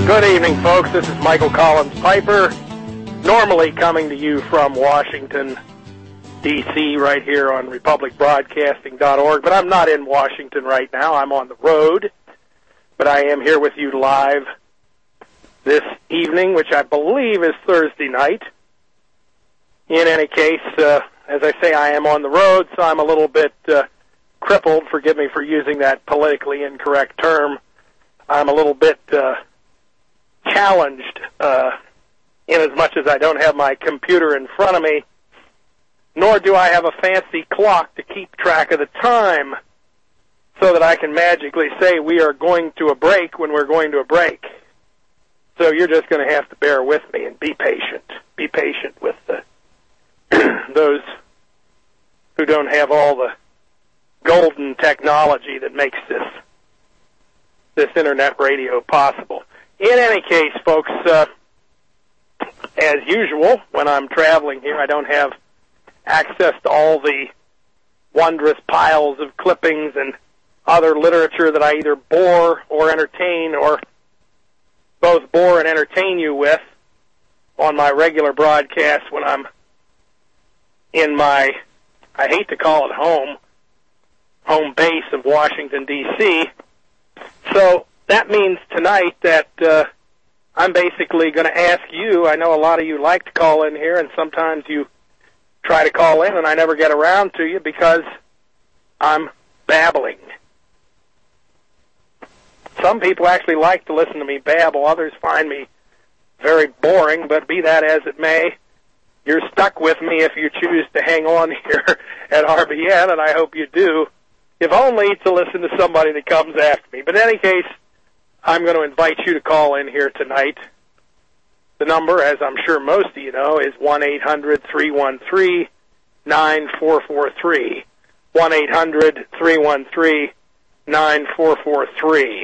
Good evening, folks. This is Michael Collins Piper, normally coming to you from Washington, D.C., right here on republicbroadcasting.org. But I'm not in Washington right now. I'm on the road. But I am here with you live this evening, which I believe is Thursday night. In any case, as I say, I am on the road, so I'm a little bit crippled. Forgive me for using that politically incorrect term. I'm a little bit challenged in as much as I don't have my computer in front of me, nor do I have a fancy clock to keep track of the time so that I can magically say we are going to a break when we're going to a break. So you're just going to have to bear with me and be patient. Be patient with those who don't have all the golden technology that makes this internet radio possible. In any case, folks, as usual, when I'm traveling here, I don't have access to all the wondrous piles of clippings and other literature that I either bore or entertain, or both bore and entertain you with on my regular broadcast when I'm in my, I hate to call it home base of Washington, D.C. So that means tonight that I'm basically going to ask you, I know a lot of you like to call in here, and sometimes you try to call in and I never get around to you because I'm babbling. Some people actually like to listen to me babble. Others find me very boring, but be that as it may, you're stuck with me if you choose to hang on here at RBN, and I hope you do, if only to listen to somebody that comes after me. But in any case, I'm going to invite you to call in here tonight. The number, as I'm sure most of you know, is 1-800-313-9443. 1-800-313-9443.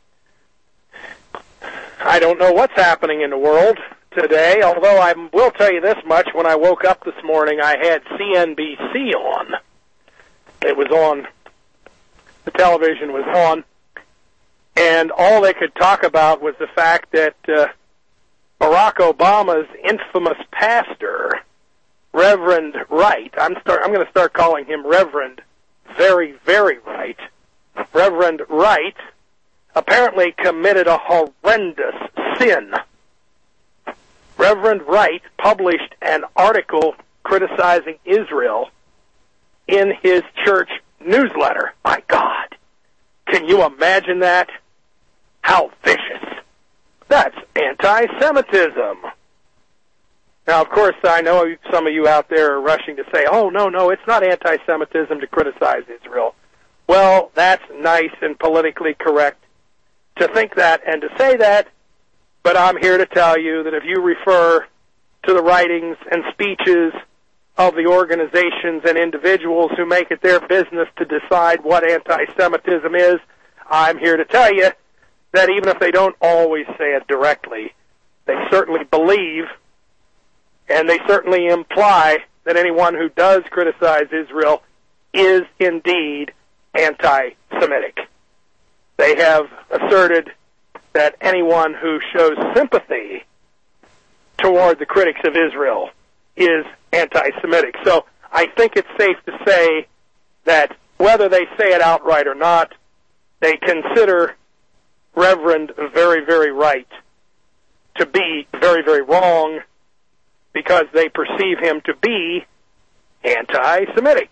I don't know what's happening in the world today, although I will tell you this much. When I woke up this morning, I had CNBC on. It was on. The television was on. And all they could talk about was the fact that Barack Obama's infamous pastor, Reverend Wright, I'm going to start calling him Reverend very, very Wright. Reverend Wright apparently committed a horrendous sin. Reverend Wright published an article criticizing Israel in his church newsletter. My God. Can you imagine that? How vicious. That's anti-Semitism. Now, of course, I know some of you out there are rushing to say, oh, no, it's not anti-Semitism to criticize Israel. Well, that's nice and politically correct to think that and to say that, but I'm here to tell you that if you refer to the writings and speeches of the organizations and individuals who make it their business to decide what anti-Semitism is, I'm here to tell you that even if they don't always say it directly, they certainly believe and they certainly imply that anyone who does criticize Israel is indeed anti-Semitic. They have asserted that anyone who shows sympathy toward the critics of Israel is anti-Semitic. So I think it's safe to say that whether they say it outright or not, they consider Reverend very, very Wright to be very, very wrong because they perceive him to be anti-Semitic.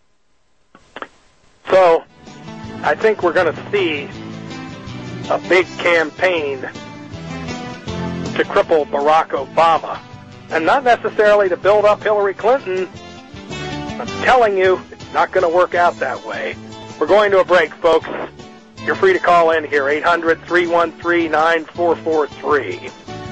So I think we're going to see a big campaign to cripple Barack Obama, and not necessarily to build up Hillary Clinton. I'm telling you, it's not going to work out that way. We're going to a break, folks. You're free to call in here, 800-313-9443.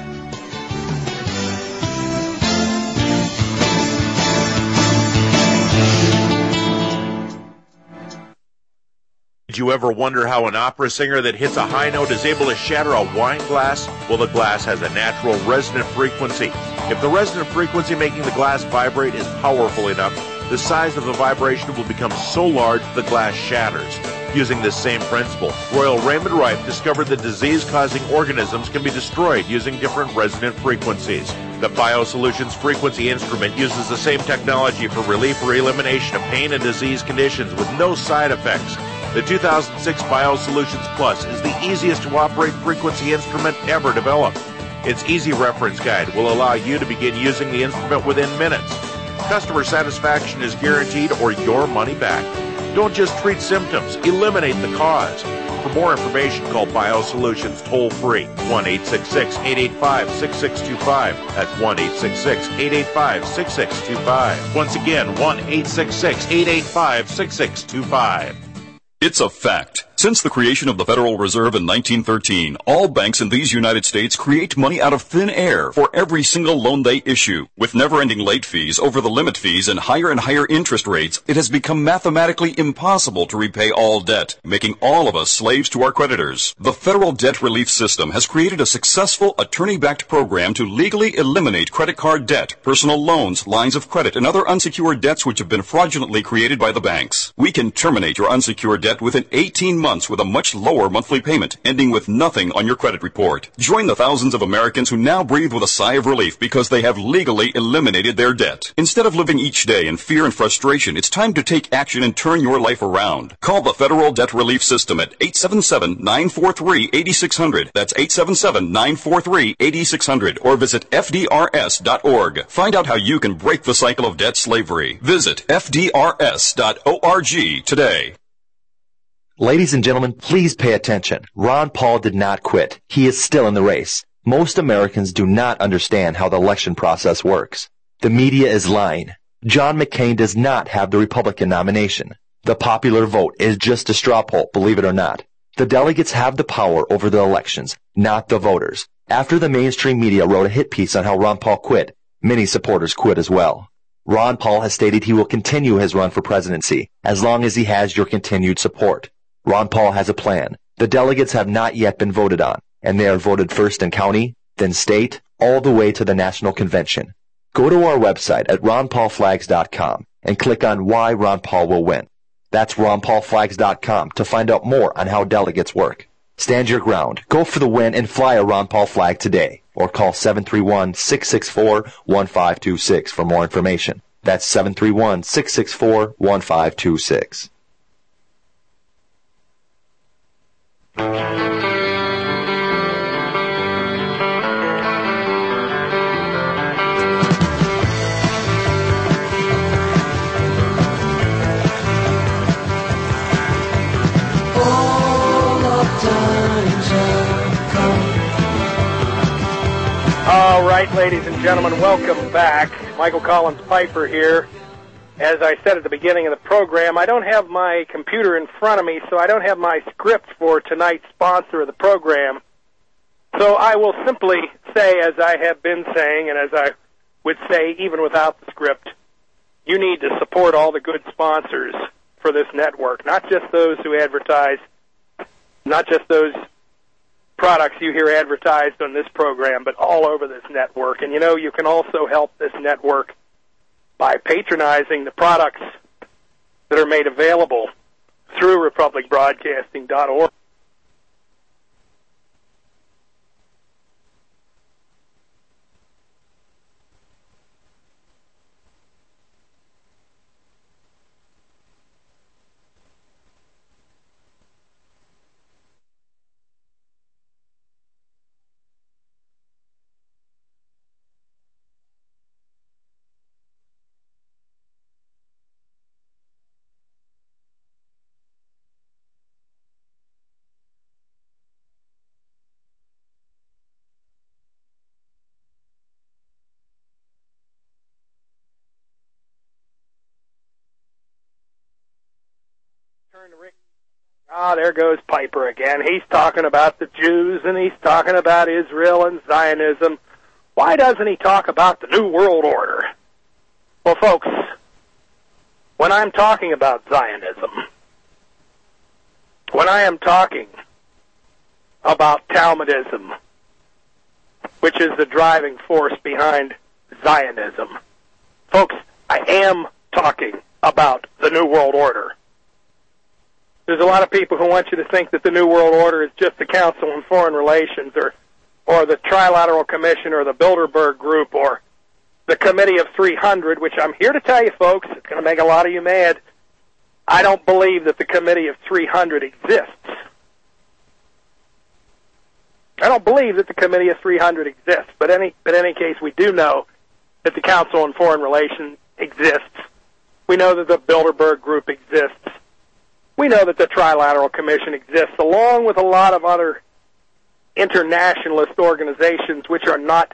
Did you ever wonder how an opera singer that hits a high note is able to shatter a wine glass? Well, the glass has a natural resonant frequency. If the resonant frequency making the glass vibrate is powerful enough, the size of the vibration will become so large the glass shatters. Using this same principle, Royal Raymond Rife discovered that disease-causing organisms can be destroyed using different resonant frequencies. The BioSolutions frequency instrument uses the same technology for relief or elimination of pain and disease conditions with no side effects. The 2006 BioSolutions Plus is the easiest to operate frequency instrument ever developed. Its easy reference guide will allow you to begin using the instrument within minutes. Customer satisfaction is guaranteed or your money back. Don't just treat symptoms, eliminate the cause. For more information, call BioSolutions toll-free, 1-866-885-6625. That's 1-866-885-6625. Once again, 1-866-885-6625. It's a fact. Since the creation of the Federal Reserve in 1913, all banks in these United States create money out of thin air for every single loan they issue. With never-ending late fees, over-the-limit fees, and higher interest rates, it has become mathematically impossible to repay all debt, making all of us slaves to our creditors. The Federal Debt Relief System has created a successful attorney-backed program to legally eliminate credit card debt, personal loans, lines of credit, and other unsecured debts which have been fraudulently created by the banks. We can terminate your unsecured debt within 18 months with a much lower monthly payment, ending with nothing on your credit report. Join the thousands of Americans who now breathe with a sigh of relief because they have legally eliminated their debt. Instead of living each day in fear and frustration, it's time to take action and turn your life around. Call the Federal Debt Relief System at 877-943-8600. That's 877-943-8600. Or visit FDRS.org. Find out how you can break the cycle of debt slavery. Visit FDRS.org today. Ladies and gentlemen, please pay attention. Ron Paul did not quit. He is still in the race. Most Americans do not understand how the election process works. The media is lying. John McCain does not have the Republican nomination. The popular vote is just a straw poll, believe it or not. The delegates have the power over the elections, not the voters. After the mainstream media wrote a hit piece on how Ron Paul quit, many supporters quit as well. Ron Paul has stated he will continue his run for presidency as long as he has your continued support. Ron Paul has a plan. The delegates have not yet been voted on, and they are voted first in county, then state, all the way to the national convention. Go to our website at ronpaulflags.com and click on Why Ron Paul Will Win. That's ronpaulflags.com to find out more on how delegates work. Stand your ground, go for the win, and fly a Ron Paul flag today. Or call 731-664-1526 for more information. That's 731-664-1526. All right, ladies and gentlemen, welcome back. Michael Collins Piper here. As I said at the beginning of the program, I don't have my computer in front of me, so I don't have my script for tonight's sponsor of the program. So I will simply say, as I have been saying, and as I would say even without the script, you need to support all the good sponsors for this network, not just those who advertise, not just those products you hear advertised on this program, but all over this network. And, you know, you can also help this network by patronizing the products that are made available through republicbroadcasting.org. There goes Piper again. He's talking about the Jews, and he's talking about Israel and Zionism. Why doesn't he talk about the New World Order? Well, folks, when I'm talking about Zionism, when I am talking about Talmudism, which is the driving force behind Zionism, folks, I am talking about the New World Order. There's a lot of people who want you to think that the New World Order is just the Council on Foreign Relations or the Trilateral Commission or the Bilderberg Group or the Committee of 300, which I'm here to tell you, folks, it's going to make a lot of you mad. I don't believe that the Committee of 300 exists. I don't believe that the Committee of 300 exists, but in any case, we do know that the Council on Foreign Relations exists. We know that the Bilderberg Group exists. We know that the Trilateral Commission exists, along with a lot of other internationalist organizations which are not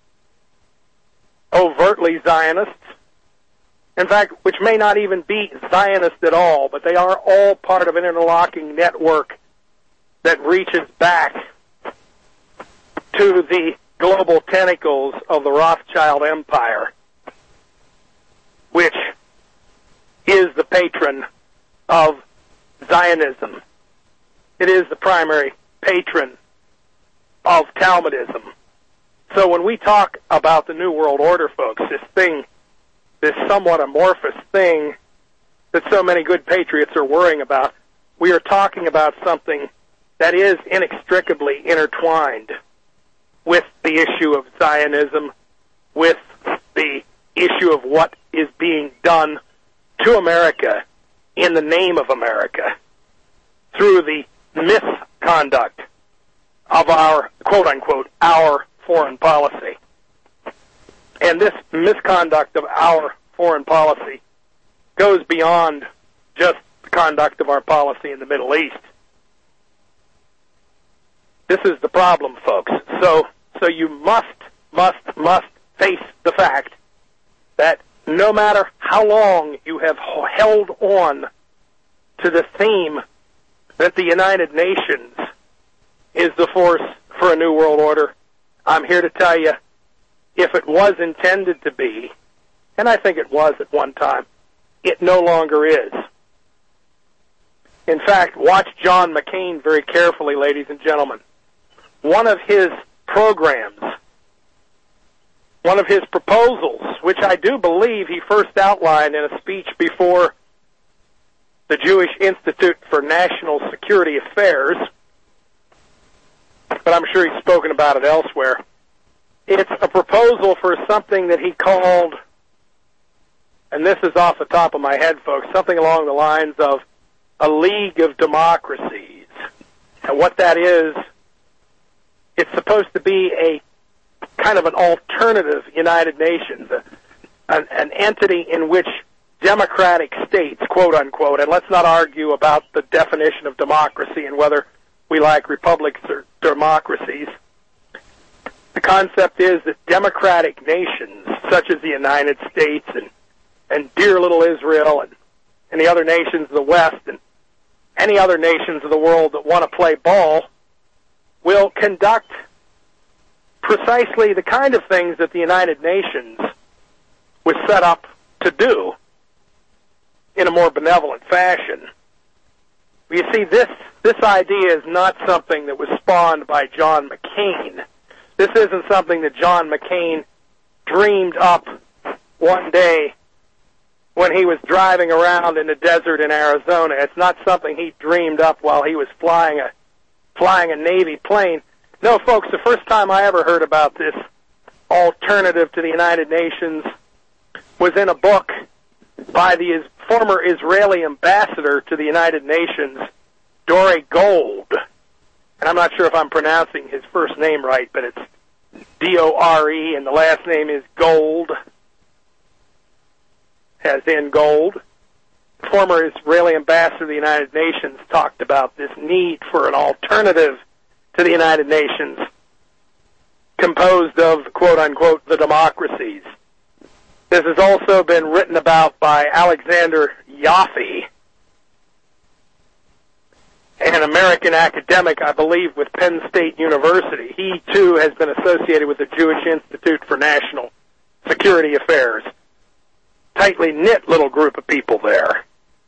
overtly Zionists. In fact, which may not even be Zionist at all, but they are all part of an interlocking network that reaches back to the global tentacles of the Rothschild Empire, which is the patron of Zionism. It is the primary patron of Talmudism. So when we talk about the New World Order, folks, this somewhat amorphous thing that so many good patriots are worrying about, we are talking about something that is inextricably intertwined with the issue of Zionism, with the issue of what is being done to America in the name of America through the misconduct of our, quote-unquote, our foreign policy. And this misconduct of our foreign policy goes beyond just the conduct of our policy in the Middle East. This is the problem, folks. So you must face the fact that no matter how long you have held on to the theme that the United Nations is the force for a new world order, I'm here to tell you, if it was intended to be, and I think it was at one time, it no longer is. In fact, watch John McCain very carefully, ladies and gentlemen. One of his programs, one of his proposals, which I do believe he first outlined in a speech before the Jewish Institute for National Security Affairs, but I'm sure he's spoken about it elsewhere. It's a proposal for something that he called, and this is off the top of my head, folks, something along the lines of a League of Democracies. And what that is, it's supposed to be a kind of an alternative United Nations, an entity in which democratic states, quote unquote, and let's not argue about the definition of democracy and whether we like republics or democracies. The concept is that democratic nations, such as the United States and dear little Israel and the other nations of the West and any other nations of the world that want to play ball, will conduct precisely the kind of things that the United Nations was set up to do in a more benevolent fashion. You see, this idea is not something that was spawned by John McCain. This isn't something that John McCain dreamed up one day when he was driving around in the desert in Arizona. It's not something he dreamed up while he was flying a Navy plane. No, folks, the first time I ever heard about this alternative to the United Nations was in a book by the former Israeli ambassador to the United Nations, Dore Gold. And I'm not sure if I'm pronouncing his first name right, but it's D-O-R-E, and the last name is Gold, as in gold. The former Israeli ambassador to the United Nations talked about this need for an alternative to the United Nations composed of, quote-unquote, the democracies. This has also been written about by Alexander Yaffe, an American academic, I believe, with Penn State University. He, too, has been associated with the Jewish Institute for National Security Affairs. Tightly knit little group of people there.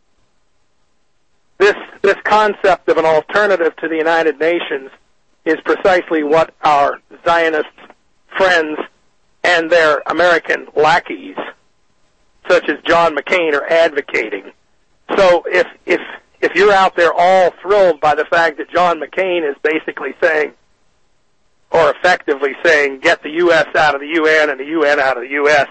This concept of an alternative to the United Nations is precisely what our Zionist friends and their American lackeys such as John McCain are advocating. So if you're out there all thrilled by the fact that John McCain is basically saying, or effectively saying, get the U.S. out of the UN and the UN out of the U.S.,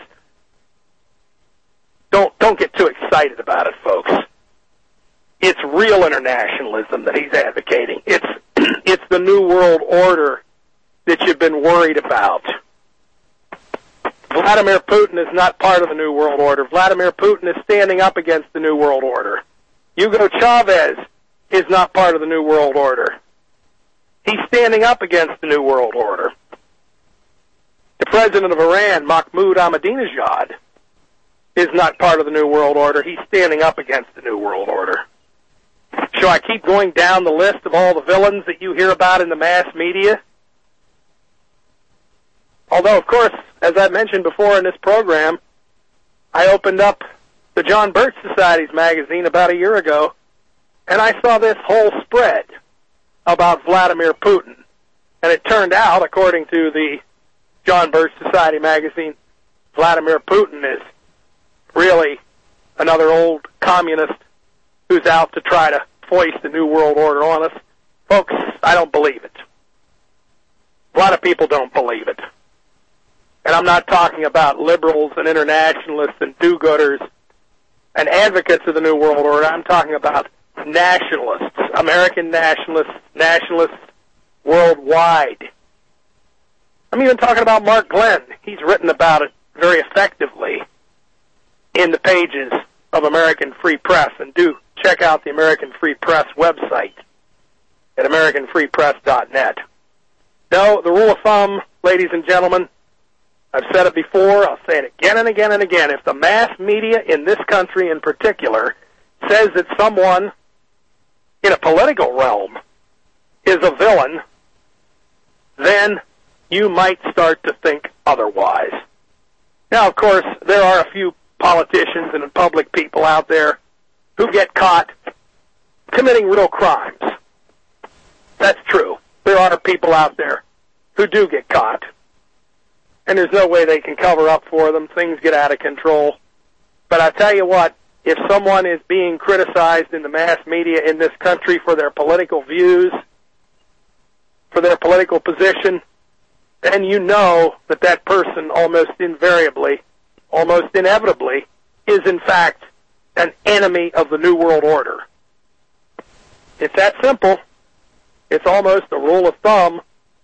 don't get too excited about it, folks. It's real internationalism that he's advocating. It's the New World Order that you've been worried about. Vladimir Putin is not part of the New World Order. Vladimir Putin is standing up against the New World Order. Hugo Chavez is not part of the New World Order. He's standing up against the New World Order. The president of Iran, Mahmoud Ahmadinejad, is not part of the New World Order. He's standing up against the New World Order. Shall I keep going down the list of all the villains that you hear about in the mass media? Although, of course, as I mentioned before in this program, I opened up the John Birch Society's magazine about a year ago, and I saw this whole spread about Vladimir Putin. And it turned out, according to the John Birch Society magazine, Vladimir Putin is really another old communist who's out to try to foist a new world order on us. Folks, I don't believe it. A lot of people don't believe it. And I'm not talking about liberals and internationalists and do-gooders and advocates of the New World Order. I'm talking about nationalists, American nationalists, nationalists worldwide. I'm even talking about Mark Glenn. He's written about it very effectively in the pages of American Free Press. And do check out the American Free Press website at AmericanFreePress.net. No, the rule of thumb, ladies and gentlemen, I've said it before, I'll say it again and again and again. If the mass media in this country in particular says that someone in a political realm is a villain, then you might start to think otherwise. Now, of course, there are a few politicians and public people out there who get caught committing real crimes. That's true. There are people out there who do get caught, and there's no way they can cover up for them. Things get out of control. But I tell you what, if someone is being criticized in the mass media in this country for their political views, for their political position, then you know that that person almost invariably, almost inevitably, is in fact an enemy of the New World Order. It's that simple. It's almost a rule of thumb.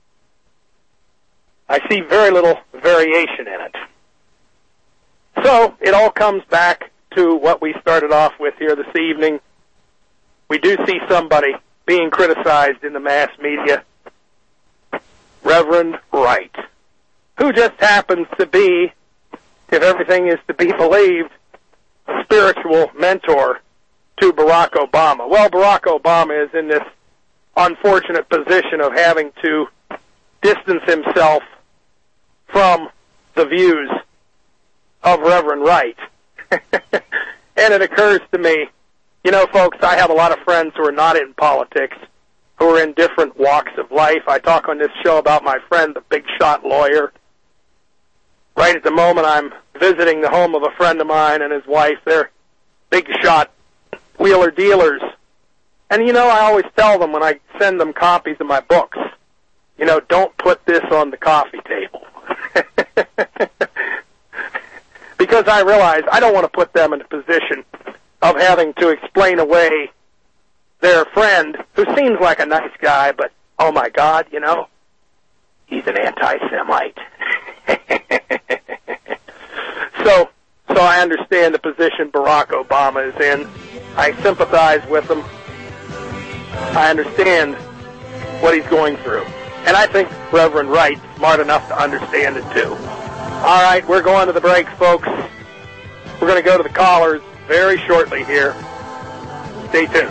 I see very little variation in it. So it all comes back to what we started off with here this evening. We do see somebody being criticized in the mass media, Reverend Wright, who just happens to be, if everything is to be believed, a spiritual mentor to Barack Obama. Well, Barack Obama is in this unfortunate position of having to distance himself from the views of Reverend Wright. And it occurs to me, you know, folks, I have a lot of friends who are not in politics, who are in different walks of life. I talk on this show about my friend, the big shot lawyer. Right at the moment, I'm visiting the home of a friend of mine and his wife. They're big shot wheeler dealers. And, you know, I always tell them when I send them copies of my books, you know, don't put this on the coffee table. Because I realize I don't want to put them in a position of having to explain away their friend, who seems like a nice guy, but, oh my God, you know, he's an anti-Semite. So I understand the position Barack Obama is in. I sympathize with him. I understand what he's going through. And I think Reverend Wright's smart enough to understand it too. All right, we're going to the break, folks. We're going to go to the callers very shortly here. Stay tuned.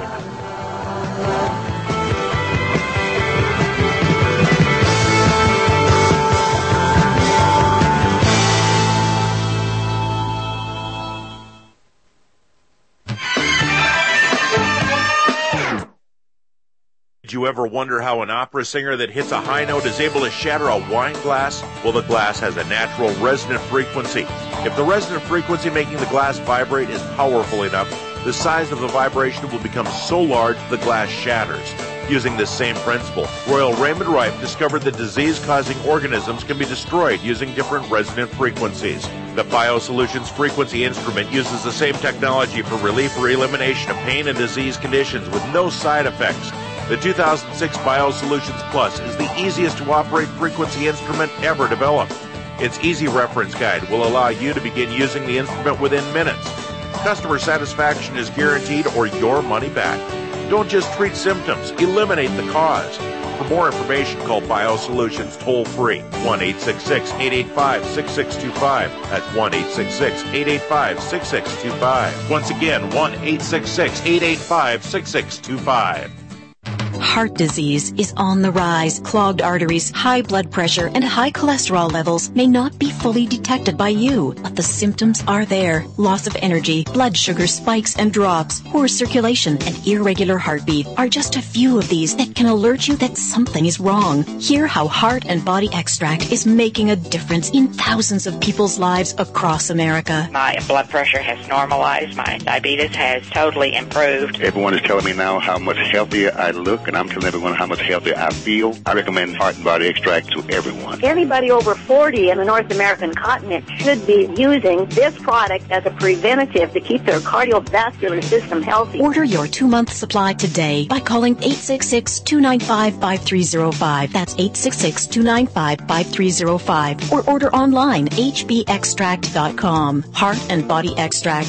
Did you ever wonder how an opera singer that hits a high note is able to shatter a wine glass? Well, the glass has a natural resonant frequency. If the resonant frequency making the glass vibrate is powerful enough, the size of the vibration will become so large the glass shatters. Using this same principle, Royal Raymond Rife discovered that disease-causing organisms can be destroyed using different resonant frequencies. The BioSolutions frequency instrument uses the same technology for relief or elimination of pain and disease conditions with no side effects. The 2006 BioSolutions Plus is the easiest to operate frequency instrument ever developed. Its easy reference guide will allow you to begin using the instrument within minutes. Customer satisfaction is guaranteed or your money back. Don't just treat symptoms, eliminate the cause. For more information, call BioSolutions toll-free, 1-866-885-6625. That's 1-866-885-6625. Once again, 1-866-885-6625. Heart disease is on the rise. Clogged arteries, high blood pressure, and high cholesterol levels may not be fully detected by you, but the symptoms are there. Loss of energy, blood sugar spikes and drops, poor circulation, and irregular heartbeat are just a few of these that can alert you that something is wrong. Hear how Heart and Body Extract is making a difference in thousands of people's lives across America. My blood pressure has normalized. My diabetes has totally improved. Everyone is telling me now how much healthier I look, and I'm telling everyone how much healthier I feel. I recommend Heart and Body Extract to everyone. Anybody over 40 in the North American continent should be using this product as a preventative to keep their cardiovascular system healthy. Order your 2-month supply today by calling 866-295-5305. That's 866-295-5305. Or order online, hbextract.com. Heart and Body Extract,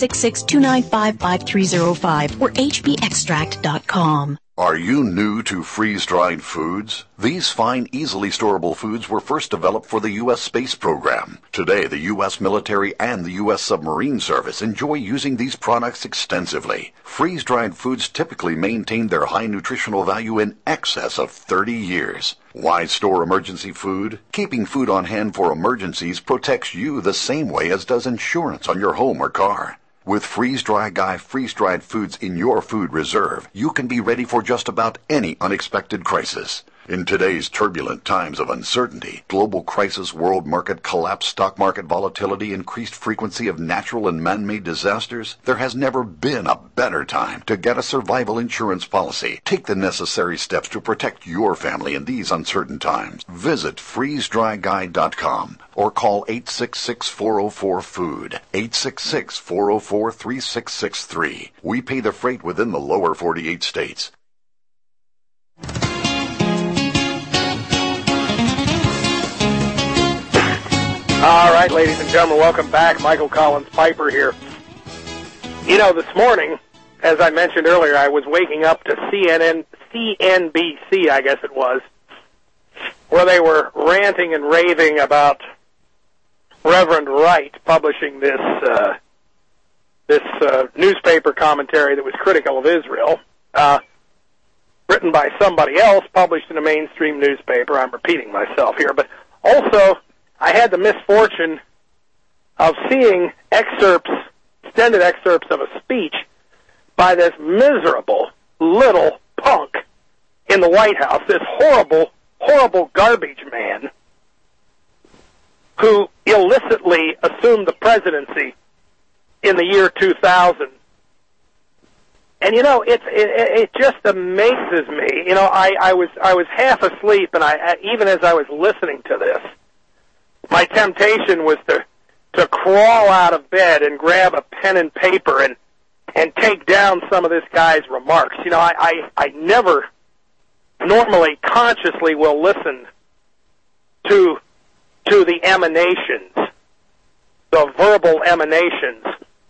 866-295-5305 or hbextract.com. Are you new to freeze-dried foods? These fine, easily storable foods were first developed for the U.S. space program. Today, the U.S. military and the U.S. submarine service enjoy using these products extensively. Freeze-dried foods typically maintain their high nutritional value in excess of 30 years. Why store emergency food? Keeping food on hand for emergencies protects you the same way as does insurance on your home or car. With Freeze-Dry Guy freeze-dried foods in your food reserve, you can be ready for just about any unexpected crisis. In today's turbulent times of uncertainty, global crisis, world market collapse, stock market volatility, increased frequency of natural and man-made disasters, there has never been a better time to get a survival insurance policy. Take the necessary steps to protect your family in these uncertain times. Visit freezedryguy.com or call 866-404-FOOD, 866-404-3663. We pay the freight within the lower 48 states. All right, ladies and gentlemen, welcome back. Michael Collins Piper here. You know, this morning, as I mentioned earlier, I was waking up to CNBC, I guess it was, where they were ranting and raving about Reverend Wright publishing this newspaper commentary that was critical of Israel, written by somebody else, published in a mainstream newspaper. I'm repeating myself here, but also I had the misfortune of seeing extended excerpts of a speech by this miserable little punk in the White House, this horrible, horrible garbage man who illicitly assumed the presidency in the year 2000. And, you know, it just amazes me. You know, I was half asleep, and even as I was listening to this, my temptation was to crawl out of bed and grab a pen and paper and take down some of this guy's remarks. You know, I never normally consciously will listen to the emanations, the verbal emanations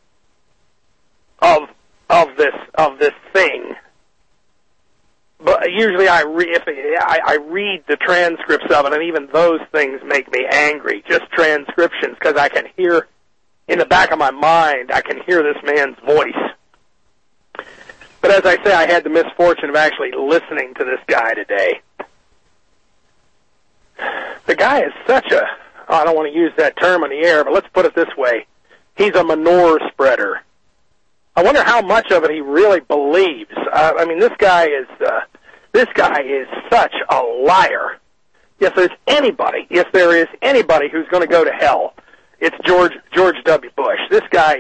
of this thing. But usually I read the transcripts of it, and even those things make me angry, just transcriptions, because I can hear, in the back of my mind, I can hear this man's voice. But as I say, I had the misfortune of actually listening to this guy today. The guy is such a, I don't want to use that term on the air, but let's put it this way. He's a manure spreader. I wonder how much of it he really believes. I mean, this guy is This guy is such a liar. If there is anybody who's going to go to hell, it's George W. Bush. This guy,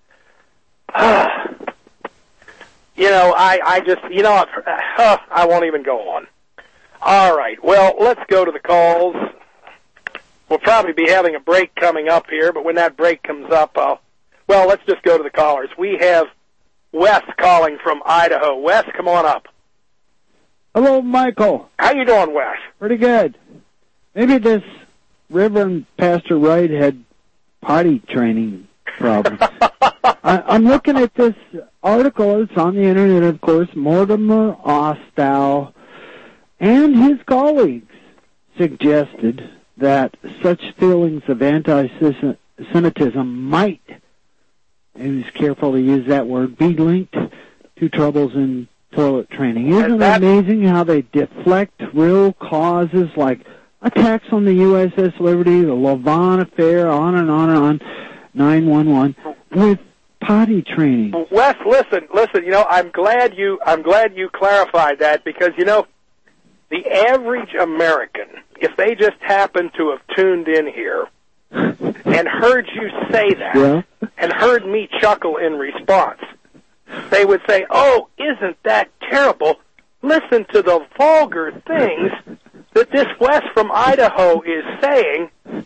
I won't even go on. All right, well, let's go to the calls. We'll probably be having a break coming up here, but when that break comes up, let's just go to the callers. We have Wes calling from Idaho. Wes, come on up. Hello, Michael. How you doing, Wes? Pretty good. Maybe this Reverend Pastor Wright had potty training problems. I'm looking at this article. It's on the internet, of course. Mortimer Ostow and his colleagues suggested that such feelings of anti-Semitism might, he was careful to use that word, be linked to troubles in toilet training. Isn't it amazing how they deflect real causes like attacks on the USS Liberty, the Lavon affair, on and on and on, 911, with potty training? Wes, listen, I'm glad you clarified that, because, the average American, if they just happen to have tuned in here and heard you say that, and heard me chuckle in response, they would say, oh, isn't that terrible? Listen to the vulgar things that this Wes from Idaho is saying.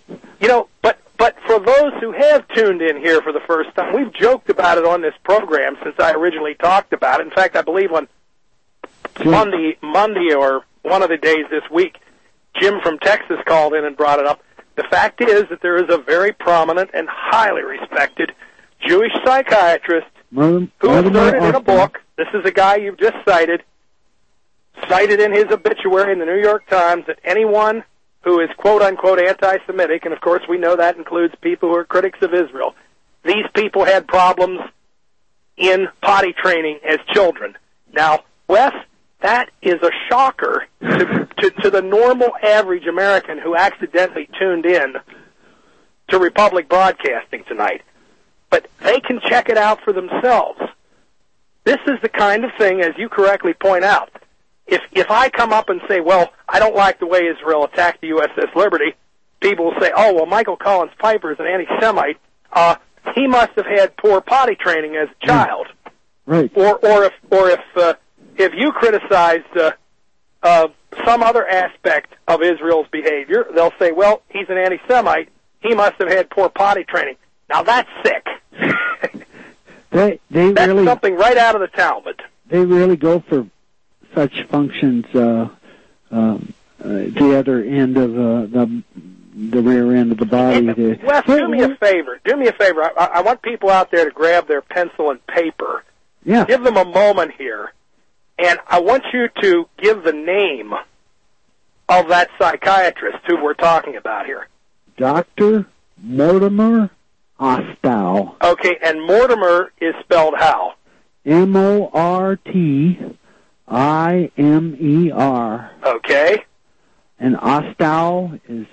But for those who have tuned in here for the first time, we've joked about it on this program since I originally talked about it. In fact, I believe on Monday or one of the days this week, Jim from Texas called in and brought it up. The fact is that there is a very prominent and highly respected Jewish psychiatrist who asserted in a book, this is a guy you've just cited in his obituary in the New York Times, that anyone who is quote-unquote anti-Semitic, and of course we know that includes people who are critics of Israel, these people had problems in potty training as children. Now, Wes, that is a shocker to the normal average American who accidentally tuned in to Republic Broadcasting tonight. But they can check it out for themselves. This is the kind of thing, as you correctly point out, if I come up and say, well, I don't like the way Israel attacked the USS Liberty, people will say, oh, well, Michael Collins Piper is an anti-Semite. He must have had poor potty training as a child. Right. Or if you criticize some other aspect of Israel's behavior, they'll say, well, he's an anti-Semite. He must have had poor potty training. Now, that's sick. That's really something right out of the Talmud. They really go for such functions, the other end of the rear end of the body. Wes, do me a favor. I want people out there to grab their pencil and paper. Yeah. Give them a moment here. And I want you to give the name of that psychiatrist who we're talking about here. Dr. Mortimer Ostow. Okay, and Mortimer is spelled how? Mortimer. Okay. And Ostow is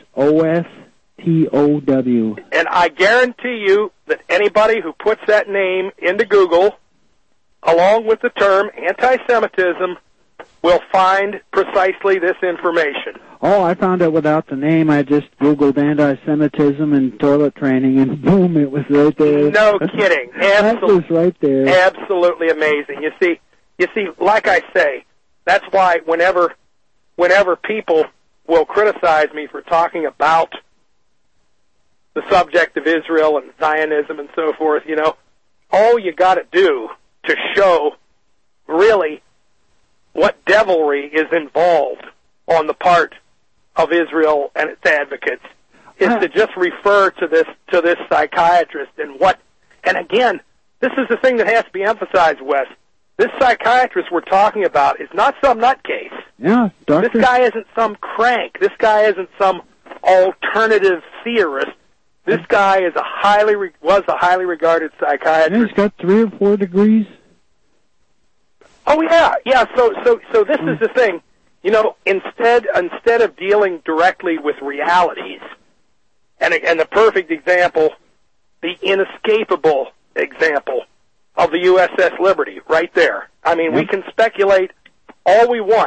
Ostow. And I guarantee you that anybody who puts that name into Google, along with the term anti-Semitism, will find precisely this information. Oh, I found it without the name. I just Googled anti-Semitism and toilet training, and boom, it was right there. No kidding. That was right there. Absolutely amazing. You see, like I say, that's why whenever people will criticize me for talking about the subject of Israel and Zionism and so forth, all you got to do to show really what devilry is involved on the part of Israel and its advocates is to just refer to this psychiatrist and again, this is the thing that has to be emphasized, Wes. This psychiatrist we're talking about is not some nutcase. Yeah, doctor. This guy isn't some crank. This guy isn't some alternative theorist. This guy is was a highly regarded psychiatrist. And he's got 3 or 4 degrees. Oh yeah. So this is the thing. Instead of dealing directly with realities, and the perfect example, the inescapable example of the USS Liberty, right there. I mean, we can speculate all we want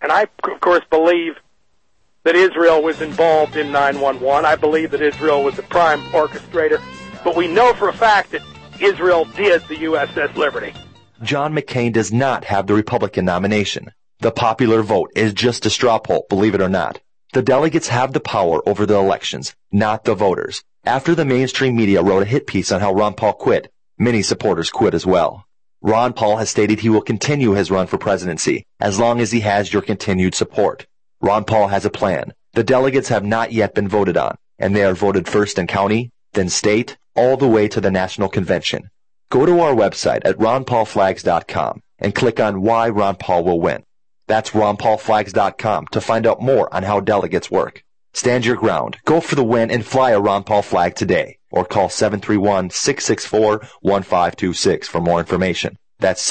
And I, of course, believe that Israel was involved in 9/11. I believe that Israel was the prime orchestrator. But we know for a fact that Israel did the USS Liberty. John McCain does not have the Republican nomination. The popular vote is just a straw poll, believe it or not. The delegates have the power over the elections, not the voters. After the mainstream media wrote a hit piece on how Ron Paul quit, many supporters quit as well. Ron Paul has stated he will continue his run for presidency as long as he has your continued support. Ron Paul has a plan. The delegates have not yet been voted on, and they are voted first in county, then state, all the way to the national convention. Go to our website at ronpaulflags.com and click on why Ron Paul will win. That's ronpaulflags.com to find out more on how delegates work. Stand your ground, go for the win, and fly a Ron Paul flag today. Or call 731-664-1526 for more information. That's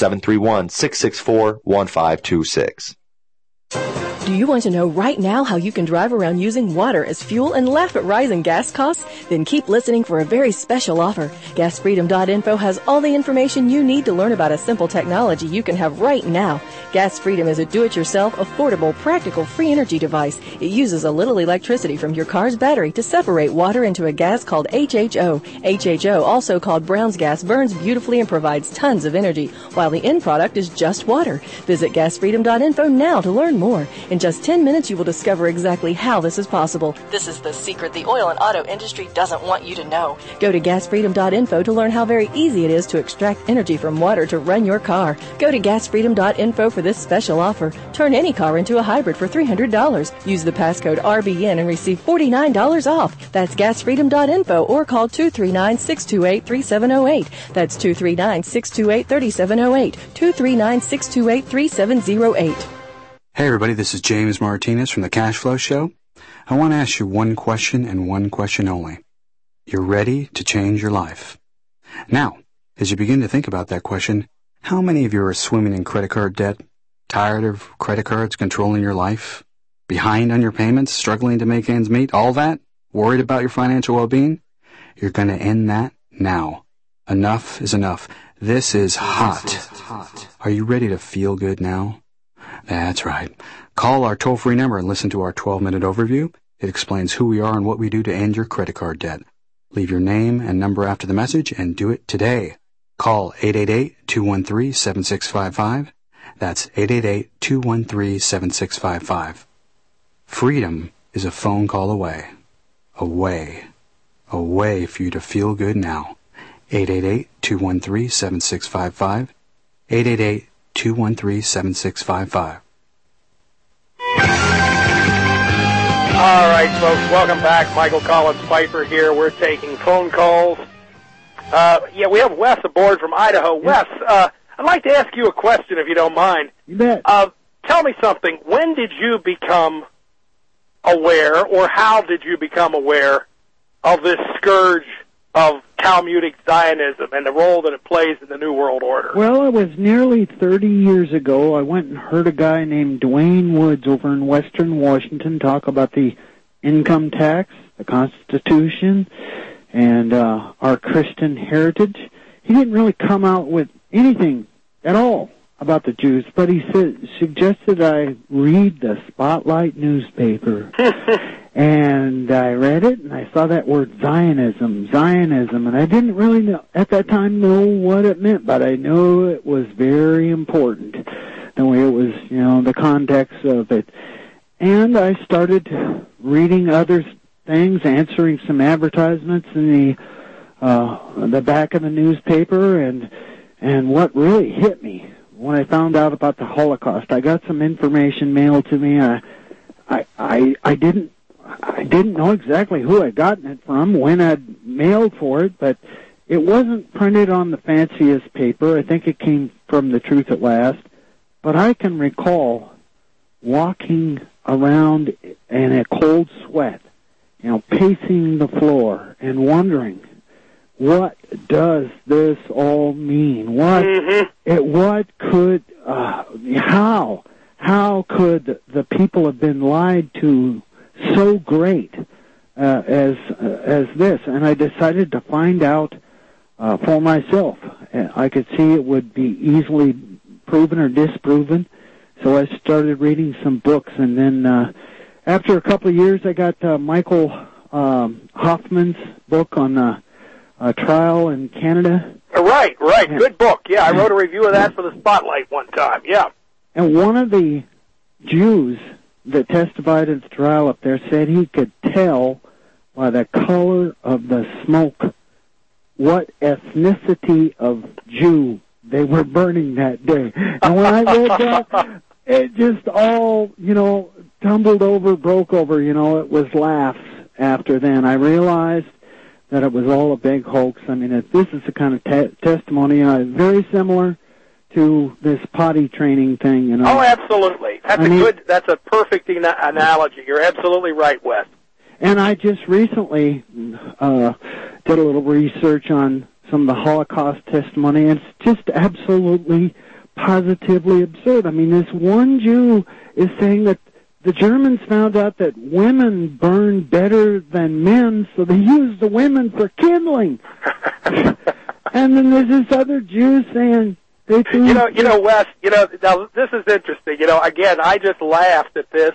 731-664-1526. Do you want to know right now how you can drive around using water as fuel and laugh at rising gas costs? Then keep listening for a very special offer. GasFreedom.info has all the information you need to learn about a simple technology you can have right now. Gas Freedom is a do-it-yourself, affordable, practical, free energy device. It uses a little electricity from your car's battery to separate water into a gas called HHO. HHO, also called Brown's gas, burns beautifully and provides tons of energy, while the end product is just water. Visit GasFreedom.info now to learn more. In just 10 minutes, you will discover exactly how this is possible. This is the secret the oil and auto industry doesn't want you to know. Go to GasFreedom.info to learn how very easy it is to extract energy from water to run your car. Go to GasFreedom.info for this special offer. Turn any car into a hybrid for $300. Use the passcode RBN and receive $49 off. That's GasFreedom.info or call 239-628-3708. That's 239-628-3708. 239-628-3708. Hey everybody, this is James Martinez from the Cash Flow Show. I want to ask you one question and one question only. You're ready to change your life. Now, as you begin to think about that question, how many of you are swimming in credit card debt? Tired of credit cards controlling your life? Behind on your payments? Struggling to make ends meet? All that? Worried about your financial well-being? You're going to end that now. Enough is enough. This is hot. Are you ready to feel good now? That's right. Call our toll-free number and listen to our 12-minute overview. It explains who we are and what we do to end your credit card debt. Leave your name and number after the message and do it today. Call 888-213-7655. That's 888-213-7655. Freedom is a phone call away. Away for you to feel good now. 888-213-7655. 888-213-7655. All right, folks, welcome back. Michael Collins Piper here. We're taking phone calls. We have Wes aboard from Idaho. Wes, I'd like to ask you a question, if you don't mind. You bet. Tell me something. When did you become aware, or how did you become aware of this scourge of Talmudic Zionism and the role that it plays in the New World Order? Well, it was nearly 30 years ago. I went and heard a guy named Dwayne Woods over in Western Washington talk about the income tax, the Constitution, and our Christian heritage. He didn't really come out with anything at all about the Jews, but he suggested I read the Spotlight newspaper. And I read it, and I saw that word Zionism, and I didn't really know, at that time, know what it meant, but I know it was very important, the way it was, the context of it. And I started reading other things, answering some advertisements in the back of the newspaper, and what really hit me when I found out about the Holocaust, I got some information mailed to me. I didn't know exactly who I'd gotten it from, when I'd mailed for it, but it wasn't printed on the fanciest paper. I think it came from The Truth at Last. But I can recall walking around in a cold sweat, pacing the floor and wondering, what does this all mean? How could the people have been lied to so great as this? And I decided to find out for myself. I could see it would be easily proven or disproven. So I started reading some books, and then after a couple of years, I got Michael Hoffman's book on a trial in Canada. Right. Good book. Yeah, I wrote a review of that for the Spotlight one time. Yeah. And one of the Jews that testified at the trial up there said he could tell by the color of the smoke what ethnicity of Jew they were burning that day. And when I read that, it just all, tumbled over, broke over, it was laughs after then. I realized that it was all a big hoax. I mean, this is the kind of testimony, very similar to this potty training thing. Oh, absolutely. That's a perfect analogy. You're absolutely right, Wes. And I just recently did a little research on some of the Holocaust testimony, and it's just absolutely, positively absurd. I mean, this one Jew is saying that the Germans found out that women burn better than men, so they used the women for kindling. And then there's this other Jew saying they threw... Wes, now this is interesting. Again, I just laughed at this,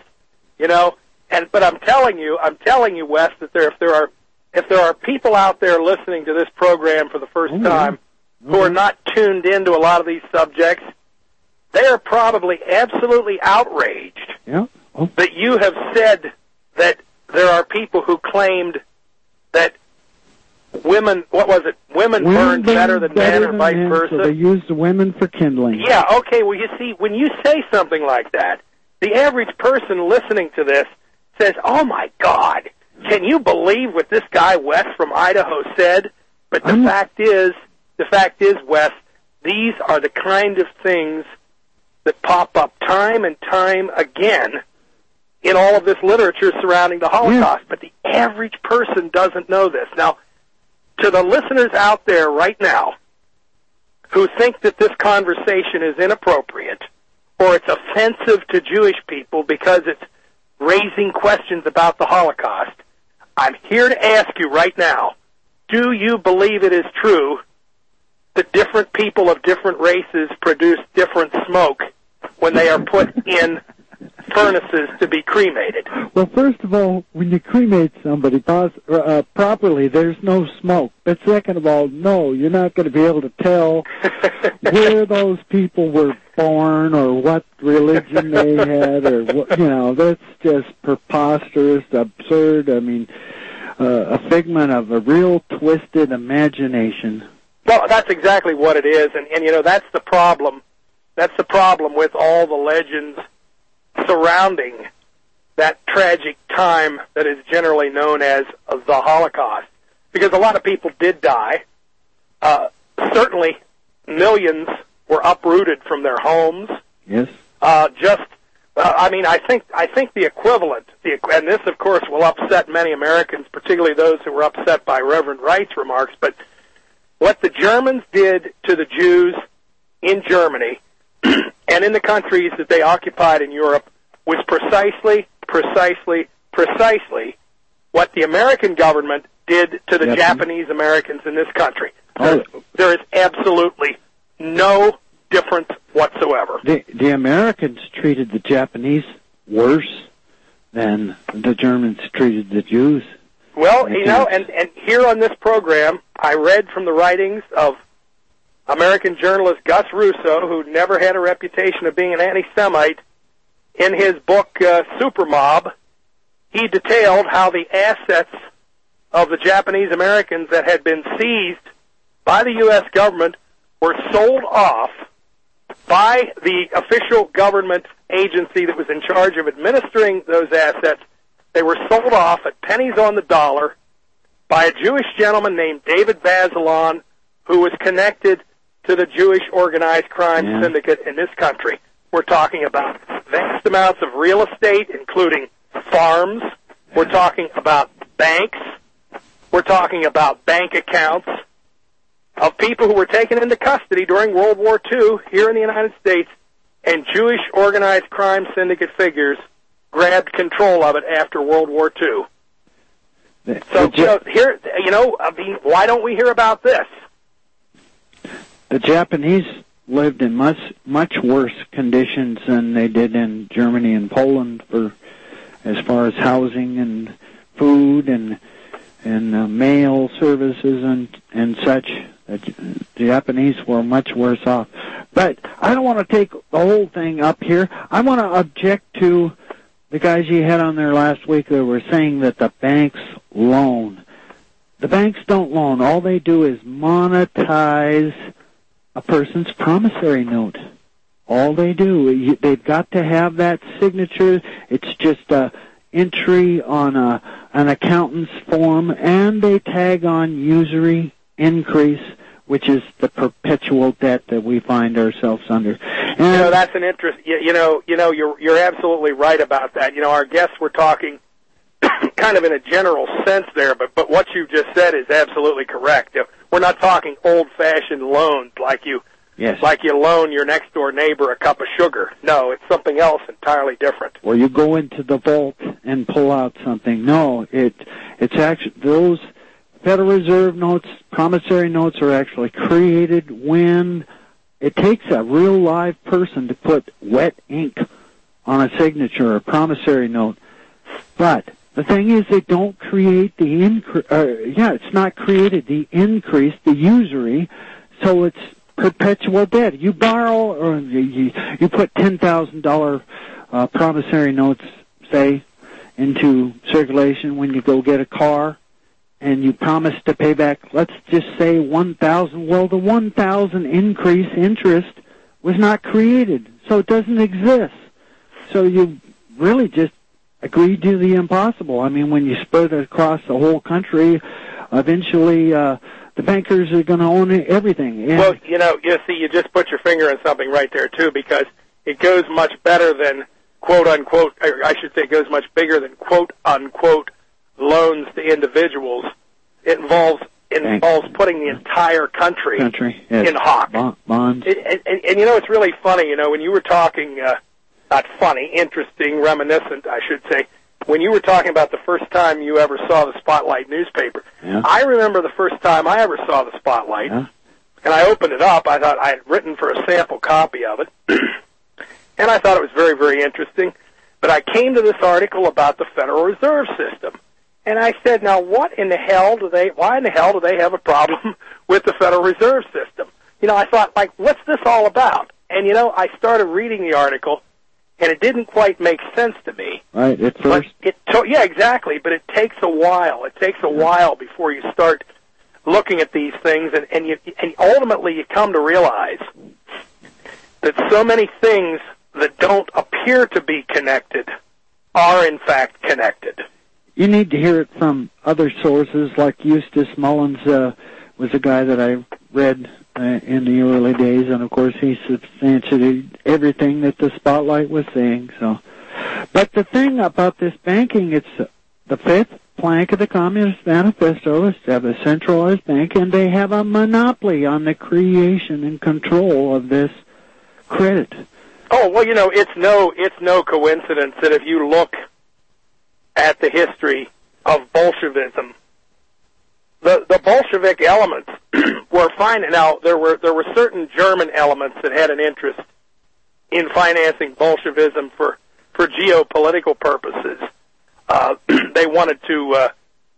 but I'm telling you, Wes, that if there are people out there listening to this program for the first time who are not tuned into a lot of these subjects, they are probably absolutely outraged that you have said that there are people who claimed that women burn better than men or vice versa. So they used the women for kindling. Yeah, okay, well, you see, when you say something like that, the average person listening to this says, oh, my God, can you believe what this guy, Wes, from Idaho said? But the fact is, Wes, these are the kind of things that pop up time and time again in all of this literature surrounding the Holocaust. But the average person doesn't know this. Now, to the listeners out there right now who think that this conversation is inappropriate or it's offensive to Jewish people because it's raising questions about the Holocaust, I'm here to ask you right now, do you believe it is true that different people of different races produce different smoke when they are put in furnaces to be cremated? Well, first of all, when you cremate somebody properly, there's no smoke. But second of all, no, you're not going to be able to tell where those people were born or what religion they had, or that's just preposterous, absurd. I mean, a figment of a real twisted imagination. Well, that's exactly what it is, and that's the problem. That's the problem with all the legends surrounding that tragic time that is generally known as the Holocaust, because a lot of people did die. Certainly, millions were uprooted from their homes. Yes. I think the equivalent, and this, of course, will upset many Americans, particularly those who were upset by Reverend Wright's remarks, but what the Germans did to the Jews in Germany and in the countries that they occupied in Europe was precisely what the American government did to the Japanese Americans in this country. There is absolutely no difference whatsoever. The Americans treated the Japanese worse than the Germans treated the Jews. Well, and here on this program, I read from the writings of American journalist Gus Russo, who never had a reputation of being an anti-Semite. In his book, Super Mob, he detailed how the assets of the Japanese Americans that had been seized by the U.S. government were sold off by the official government agency that was in charge of administering those assets. They were sold off at pennies on the dollar by a Jewish gentleman named David Bazelon, who was connected to the Jewish organized crime syndicate in this country. We're talking about vast amounts of real estate, including farms. We're talking about banks. We're talking about bank accounts of people who were taken into custody during World War II here in the United States, and Jewish organized crime syndicate figures grabbed control of it after World War II. So, why don't we hear about this? The Japanese lived in much worse conditions than they did in Germany and Poland for as far as housing and food and mail services and such. The Japanese were much worse off. But I don't want to take the whole thing up here. I want to object to the guys you had on there last week that were saying that the banks loan. The banks don't loan. All they do is monetize a person's promissory note. All they do. They've got to have that signature. It's just a entry on an accountant's form, and they tag on usury increase, which is the perpetual debt that we find ourselves under. And that's an interest. You're absolutely right about that. Our guests were talking kind of in a general sense there, but what you just said is absolutely correct. We're not talking old-fashioned loans like you loan your next door neighbor a cup of sugar. No, it's something else entirely different. Or you go into the vault and pull out something. No, it's actually those Federal Reserve notes, promissory notes are actually created when it takes a real live person to put wet ink on a signature or a promissory note. But the thing is, they don't create the it's not created, the increase, the usury, so it's perpetual debt. You borrow, or you put $10,000 promissory notes, say, into circulation when you go get a car, and you promise to pay back, let's just say $1,000. Well, the $1,000 increase interest was not created, so it doesn't exist. So you really just agreed to the impossible. I mean, when you spread it across the whole country, eventually the bankers are going to own everything. And well, you just put your finger on something right there, too, because it goes much better than quote-unquote, or I should say it goes much bigger than quote-unquote loans to individuals. It involves putting the entire country yes. in hock. Bonds. And it's really funny, when you were talking, not funny, interesting, reminiscent, I should say, when you were talking about the first time you ever saw the Spotlight newspaper. Yeah. I remember the first time I ever saw the Spotlight, and I opened it up. I thought I had written for a sample copy of it, and I thought it was very, very interesting. But I came to this article about the Federal Reserve System. And I said, now why in the hell do they have a problem with the Federal Reserve System? I thought, what's this all about? And, I started reading the article, and it didn't quite make sense to me. Right, at first. Yeah, exactly, but it takes a while. It takes a while before you start looking at these things, and ultimately you come to realize that so many things that don't appear to be connected are, in fact, connected. You need to hear it from other sources, like Eustace Mullins was a guy that I read in the early days, and of course he substantiated everything that the Spotlight was saying. So, but the thing about this banking, it's the fifth plank of the Communist Manifesto is to have a centralized bank, and they have a monopoly on the creation and control of this credit. Oh well, it's no coincidence that if you look at the history of Bolshevism, the Bolshevik elements were fine. Now there were certain German elements that had an interest in financing Bolshevism for geopolitical purposes. They wanted to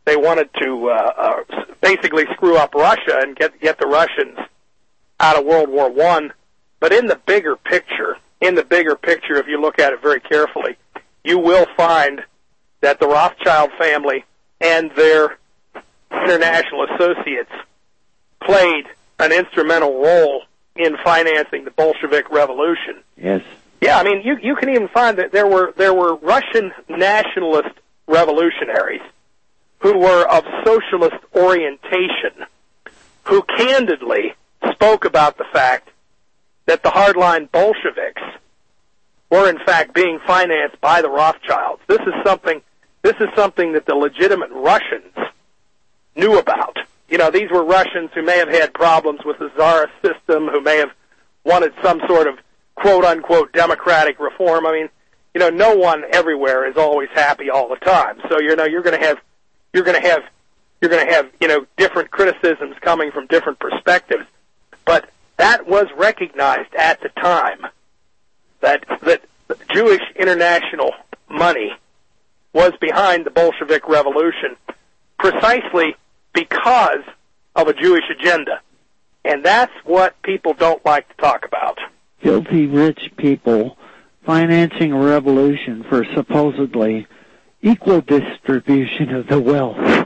basically screw up Russia and get the Russians out of World War I. But in the bigger picture, if you look at it very carefully, you will find that the Rothschild family and their international associates played an instrumental role in financing the Bolshevik Revolution. Yes. Yeah, I mean, you can even find that there were Russian nationalist revolutionaries who were of socialist orientation, who candidly spoke about the fact that the hardline Bolsheviks were in fact being financed by the Rothschilds. This is something that the legitimate Russians knew about. These were Russians who may have had problems with the Tsarist system, who may have wanted some sort of quote-unquote democratic reform. I mean, no one everywhere is always happy all the time. So, you're going to have different criticisms coming from different perspectives. But that was recognized at the time, that Jewish international money was behind the Bolshevik Revolution precisely because of a Jewish agenda. And that's what people don't like to talk about. Filthy rich people financing a revolution for supposedly equal distribution of the wealth.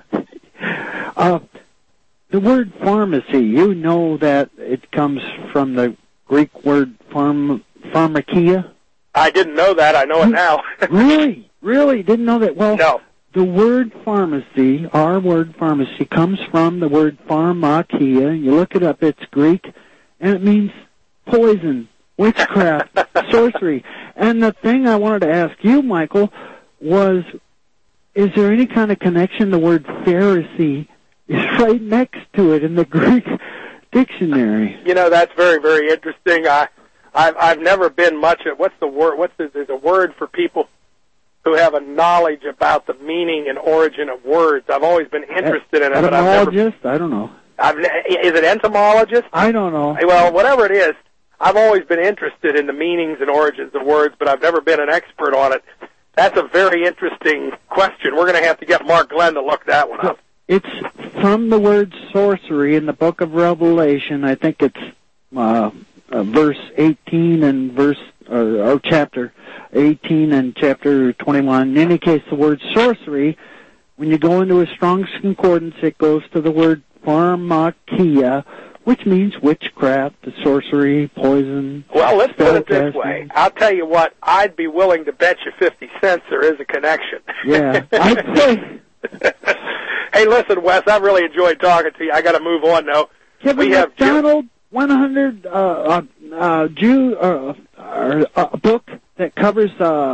The word pharmacy, you know that it comes from the Greek word pharmakia? I didn't know that. I know it now. Really? Really? Didn't know that? Well, no. The word pharmacy, our word pharmacy, comes from the word pharmakia. You look it up, it's Greek, and it means poison, witchcraft, sorcery. And the thing I wanted to ask you, Michael, was, is there any kind of connection? The word Pharisee is right next to it in the Greek dictionary. You know, that's very, very interesting. I've never been much at, what's the word? There's a word for people who have a knowledge about the meaning and origin of words. I've always been interested in it, but I've never. Etymologist? I don't know. Is it entomologist? I don't know. Well, whatever it is, I've always been interested in the meanings and origins of words, but I've never been an expert on it. That's a very interesting question. We're going to have to get Mark Glenn to look that one up. It's from the word sorcery in the book of Revelation. I think it's verse 18 and or chapter 18 and chapter 21. In any case, the word sorcery, when you go into a Strong's Concordance, it goes to the word pharmakia, which means witchcraft, sorcery, poison. Well, let's put it this way. I'll tell you what, I'd be willing to bet you 50 cents there is a connection. Yeah, I'd say. Hey, listen, Wes, I really enjoyed talking to you. I got to move on now. Kevin McDonald, 100 Jew, a book that covers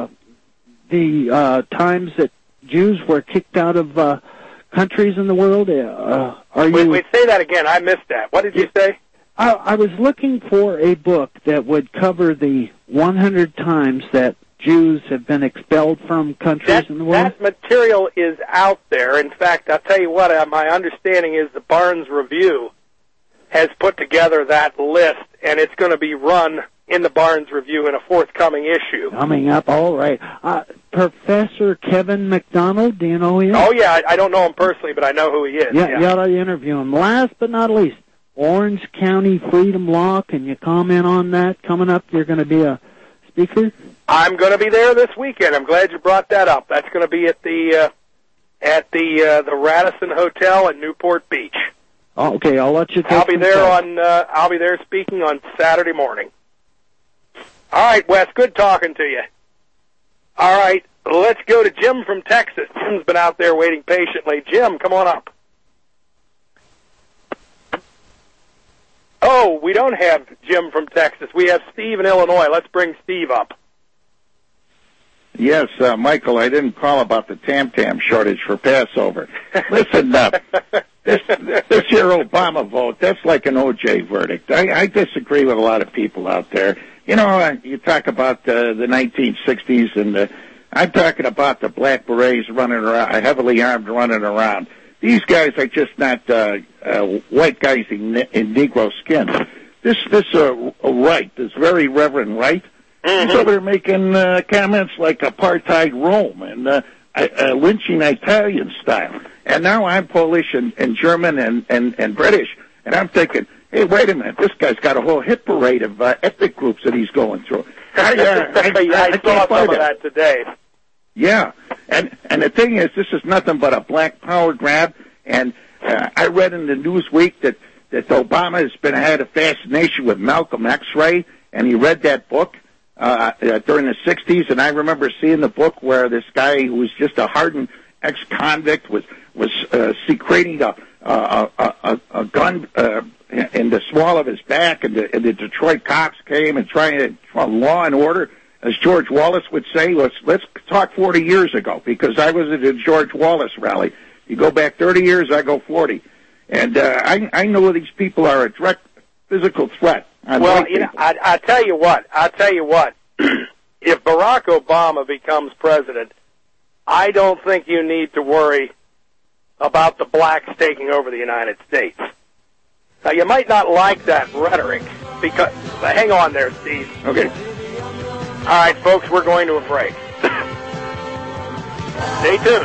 the times that Jews were kicked out of countries in the world. Wait, say that again. I missed that. What did you say? I was looking for a book that would cover the 100 times that Jews have been expelled from countries in the world. That material is out there. In fact, I'll tell you what, my understanding is the Barnes Review has put together that list, and it's going to be run in the Barnes Review in a forthcoming issue. Coming up, all right. Professor Kevin McDonald, do you know him? Oh, yeah, I don't know him personally, but I know who he is. Yeah, you ought to interview him. Last but not least, Orange County Freedom Law. Can you comment on that? Coming up, you're going to be a speaker? I'm going to be there this weekend. I'm glad you brought that up. That's going to be at the Radisson Hotel in Newport Beach. Oh, okay, I'll let you take I'll be there speaking on Saturday morning. All right, Wes, good talking to you. All right, let's go to Jim from Texas. Jim's been out there waiting patiently. Jim, come on up. Oh, we don't have Jim from Texas. We have Steve in Illinois. Let's bring Steve up. Yes, Michael, I didn't call about the Tam-Tam shortage for Passover. Listen, this here Obama vote, that's like an O.J. verdict. I disagree with a lot of people out there. You know, you talk about the 1960s, and I'm talking about the black berets running around, heavily armed running around. These guys are just not white guys in Negro skin. This Wright, this very Reverend Wright, he's over there making comments like apartheid Rome and lynching Italian style. And now I'm Polish and German and British, and I'm thinking, hey, wait a minute, this guy's got a whole hit parade of ethnic groups that he's going through. I saw some of that today. Yeah, and the thing is, this is nothing but a black power grab, and I read in the Newsweek that Obama had a fascination with Malcolm X, Ray, and he read that book during the 60s, and I remember seeing the book where this guy who was just a hardened ex-convict was secreting a gun in the small of his back, and the Detroit cops came and trying to law and order, as George Wallace would say. Let's talk 40 years ago, because I was at a George Wallace rally. You go back 30 years, I go 40, and I know these people are a direct physical threat. Well, you know, I tell you what. If Barack Obama becomes president, I don't think you need to worry about the blacks taking over the United States. Now, you might not like that rhetoric, because... Hang on there, Steve. Okay. All right, folks, we're going to a break. Stay tuned.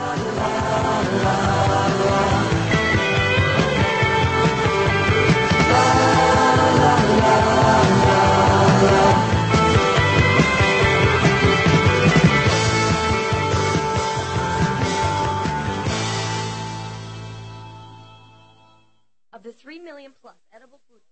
Of the 3 million plus edible food.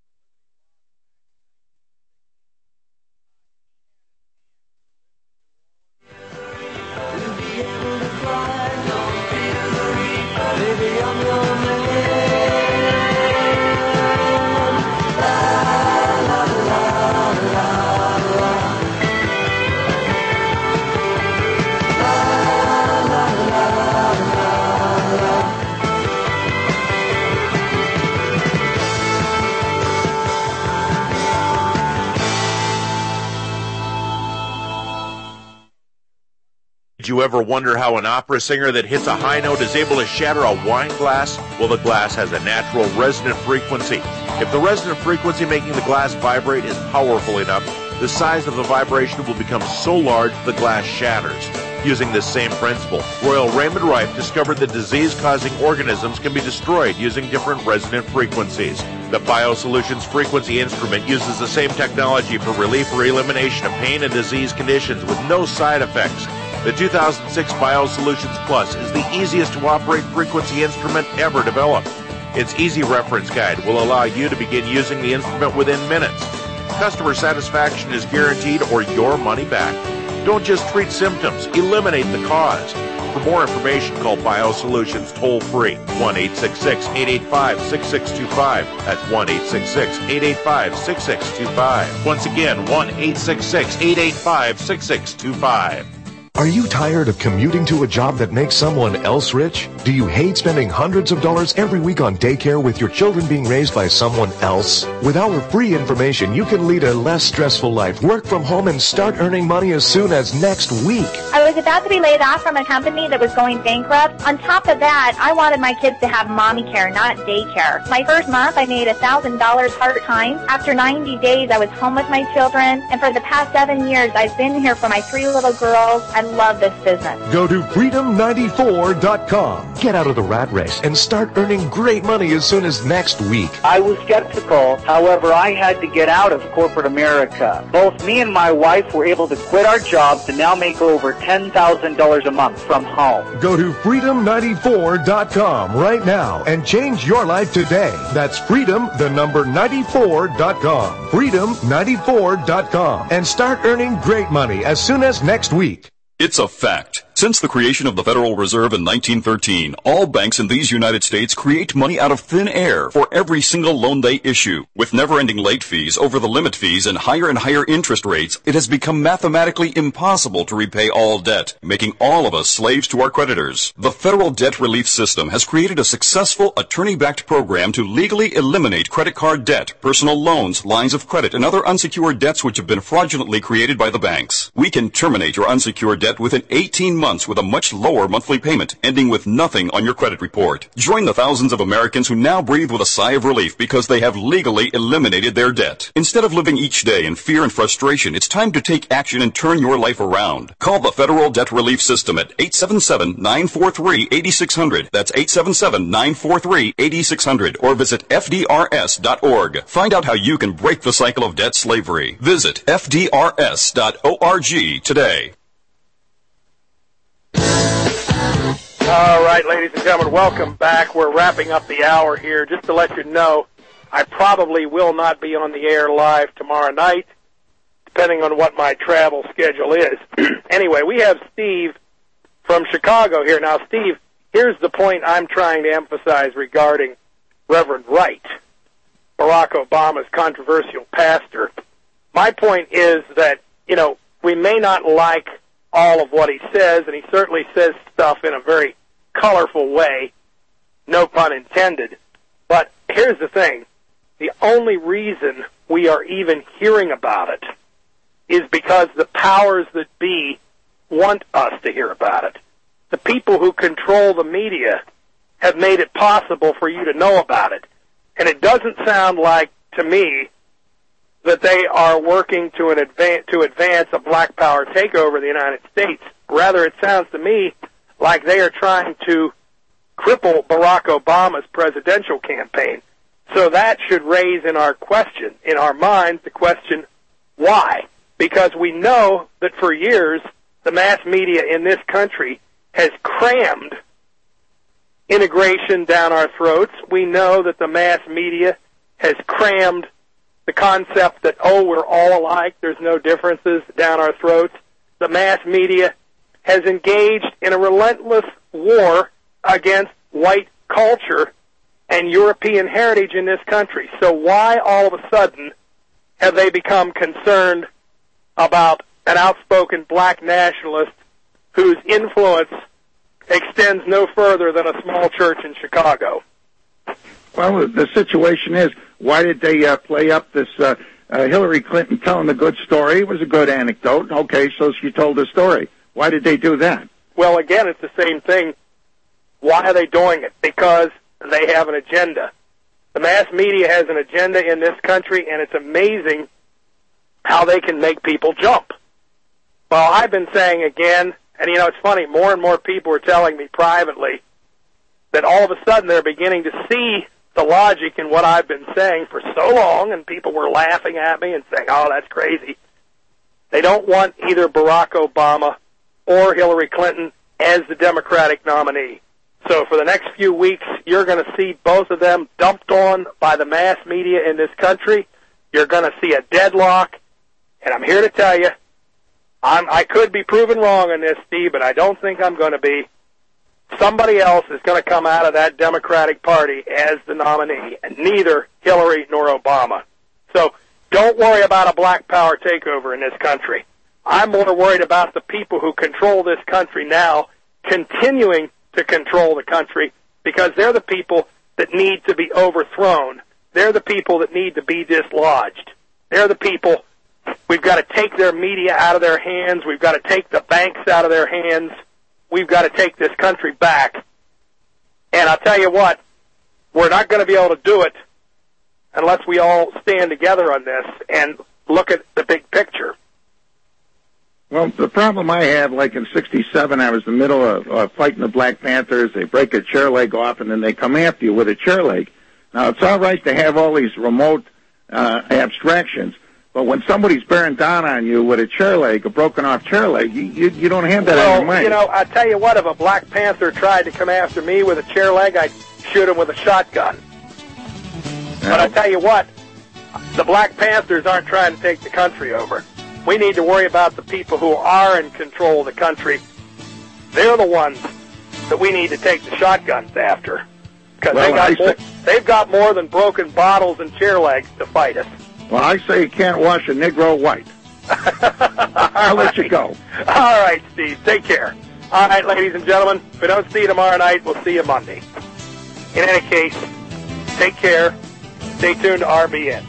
Did you ever wonder how an opera singer that hits a high note is able to shatter a wine glass? Well, the glass has a natural resonant frequency. If the resonant frequency making the glass vibrate is powerful enough, the size of the vibration will become so large the glass shatters. Using this same principle, Royal Raymond Rife discovered that disease-causing organisms can be destroyed using different resonant frequencies. The BioSolutions Frequency Instrument uses the same technology for relief or elimination of pain and disease conditions with no side effects. The 2006 BioSolutions Plus is the easiest to operate frequency instrument ever developed. Its easy reference guide will allow you to begin using the instrument within minutes. Customer satisfaction is guaranteed or your money back. Don't just treat symptoms, eliminate the cause. For more information, call BioSolutions toll-free, 1-866-885-6625. That's 1-866-885-6625. Once again, 1-866-885-6625. Are you tired of commuting to a job that makes someone else rich? Do you hate spending hundreds of dollars every week on daycare with your children being raised by someone else? With our free information, you can lead a less stressful life, work from home, and start earning money as soon as next week. I was about to be laid off from a company that was going bankrupt. On top of that, I wanted my kids to have mommy care, not daycare. My first month, I made $1,000 part-time. After 90 days, I was home with my children, and for the past 7 years, I've been here for my 3 little girls. I love this business. Go to freedom94.com. Get out of the rat race and start earning great money as soon as next week. I was skeptical. However, I had to get out of corporate America. Both me and my wife were able to quit our jobs and now make over $10,000 a month from home. Go to freedom94.com right now and change your life today. That's freedom94.com. freedom94.com. And start earning great money as soon as next week. It's a fact. Since the creation of the Federal Reserve in 1913, all banks in these United States create money out of thin air for every single loan they issue. With never-ending late fees, over-the-limit fees, and higher interest rates, it has become mathematically impossible to repay all debt, making all of us slaves to our creditors. The Federal Debt Relief System has created a successful attorney-backed program to legally eliminate credit card debt, personal loans, lines of credit, and other unsecured debts which have been fraudulently created by the banks. We can terminate your unsecured debt within 18 months with a much lower monthly payment, ending with nothing on your credit report. Join the thousands of Americans who now breathe with a sigh of relief because they have legally eliminated their debt. Instead of living each day in fear and frustration, it's time to take action and turn your life around. Call the Federal Debt Relief System at 877-943-8600. That's 877-943-8600. Or visit FDRS.org. Find out how you can break the cycle of debt slavery. Visit FDRS.org today. All right, ladies and gentlemen, welcome back. We're wrapping up the hour here. Just to let you know, I probably will not be on the air live tomorrow night, depending on what my travel schedule is. Anyway, we have Steve from Chicago here. Now, Steve, here's the point I'm trying to emphasize regarding Reverend Wright, Barack Obama's controversial pastor. My point is that, you know, we may not like all of what he says, and he certainly says stuff in a very colorful way, no pun intended. But here's the thing. The only reason we are even hearing about it is because the powers that be want us to hear about it. The people who control the media have made it possible for you to know about it. And it doesn't sound like, to me, that they are working to advance a black power takeover of the United States. Rather, it sounds to me like they are trying to cripple Barack Obama's presidential campaign. So that should raise in our minds, the question, why? Because we know that for years, the mass media in this country has crammed integration down our throats. We know that the mass media has crammed the concept that, we're all alike, there's no differences, down our throats. The mass media has engaged in a relentless war against white culture and European heritage in this country. So why all of a sudden have they become concerned about an outspoken black nationalist whose influence extends no further than a small church in Chicago? Well, the situation is, why did they play up this Hillary Clinton telling the good story? It was a good anecdote. Okay, so she told the story. Why did they do that? Well, again, it's the same thing. Why are they doing it? Because they have an agenda. The mass media has an agenda in this country, and it's amazing how they can make people jump. Well, I've been saying again, and it's funny, more and more people are telling me privately that all of a sudden they're beginning to see the logic in what I've been saying for so long, and people were laughing at me and saying, that's crazy. They don't want either Barack Obama or Hillary Clinton as the Democratic nominee. So for the next few weeks, you're going to see both of them dumped on by the mass media in this country. You're going to see a deadlock, and I'm here to tell you, I could be proven wrong on this, Steve, but I don't think I'm going to be. Somebody else is going to come out of that Democratic Party as the nominee, and neither Hillary nor Obama. So don't worry about a black power takeover in this country. I'm more worried about the people who control this country now continuing to control the country, because they're the people that need to be overthrown. They're the people that need to be dislodged. They're the people, we've got to take their media out of their hands. We've got to take the banks out of their hands. We've got to take this country back. And I'll tell you what, we're not going to be able to do it unless we all stand together on this and look at the big picture. Well, the problem I have, like in '67, I was in the middle of fighting the Black Panthers. They break a chair leg off, and then they come after you with a chair leg. Now, it's all right to have all these remote abstractions, but when somebody's bearing down on you with a chair leg, a broken-off chair leg, you don't have that on your mind. I tell you what, if a Black Panther tried to come after me with a chair leg, I'd shoot him with a shotgun. But I tell you what, the Black Panthers aren't trying to take the country over. We need to worry about the people who are in control of the country. They're the ones that we need to take the shotguns after. Because they've got more than broken bottles and chair legs to fight us. Well, I say you can't wash a Negro white. I'll let you go. All right, Steve. Take care. All right, ladies and gentlemen, if we don't see you tomorrow night, we'll see you Monday. In any case, take care. Stay tuned to RBN.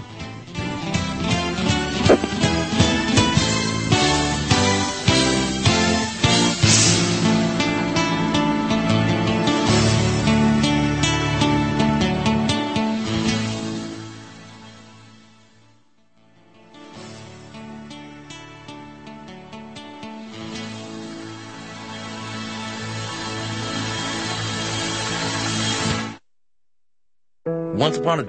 Once upon a